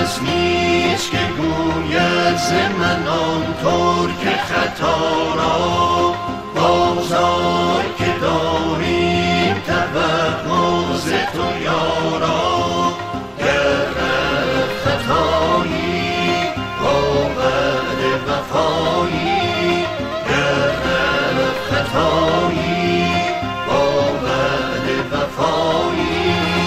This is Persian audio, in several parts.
کس نیست که گوید ز من آن ترک خطا را. بازآی که داریم توقع ز تو یارا. گر خطایی با وعده وفایی، گر خطایی با وعده وفایی.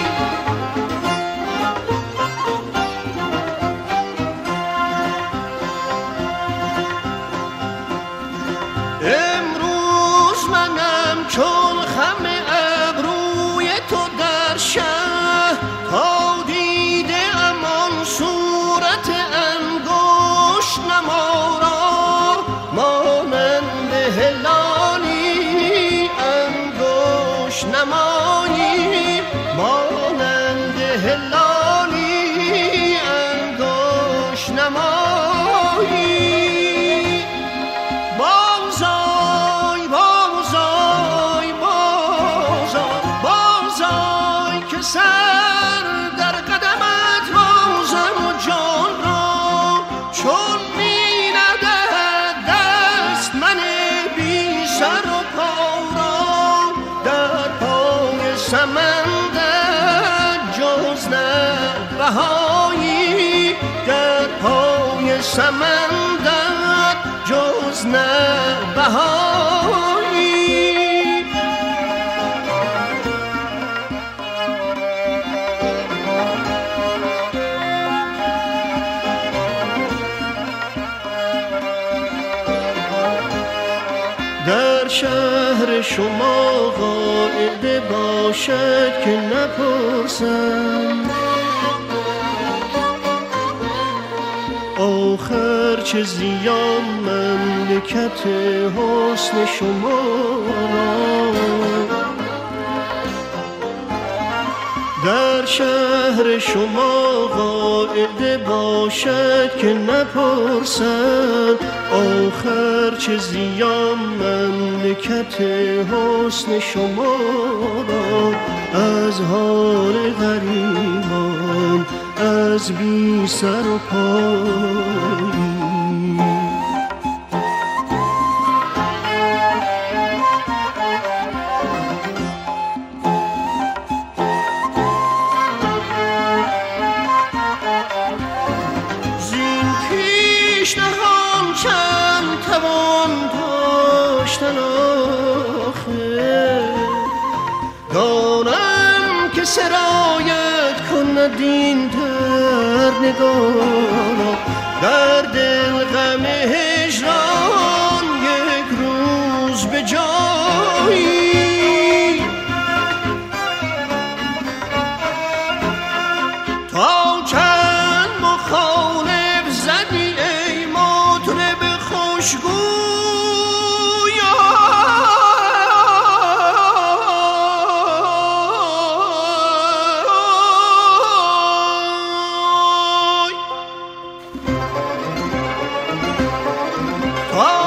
امروز منم چون خم ابروی تو در شهر، تا دیده ام آن صورت انگشت نما را. مانند هلالی انگشت نمایی، مانند هلالی انگشت نمایی. بازآی بازآی بازآی بازآی که سر در قدمت بازم و جان را. چون می ندهد دست من بی سر و پا را. در پای سمندت جز نه بهایی، در پای سمندت جز نه بهایی. در شهر شما قاعده باشد که نپرسم آخر چه زیان مملکت حسن شما را. در شهر شما قاعده باشد که نپرسد آخر چه زیان مملکت حسن شما را. از حال غریبان از بی سر و پایی. زین پیش نهان چند توان داشتن آخر. دانم که سرایت کند این در نگارا. در دل غم هجران یک روز به جایی. تا چند مخالف زدی ای مطرب خوشگو. تا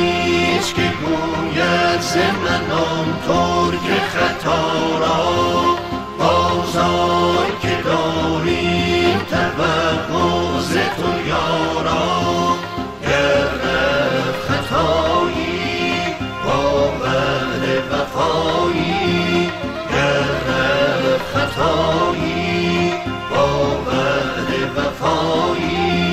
نیست که گوید ز من آنطور که خطا را بازای که داریم توقع ز تو یارا. گر خطایی با وعده وفایی، گر خطایی با وعده وفایی،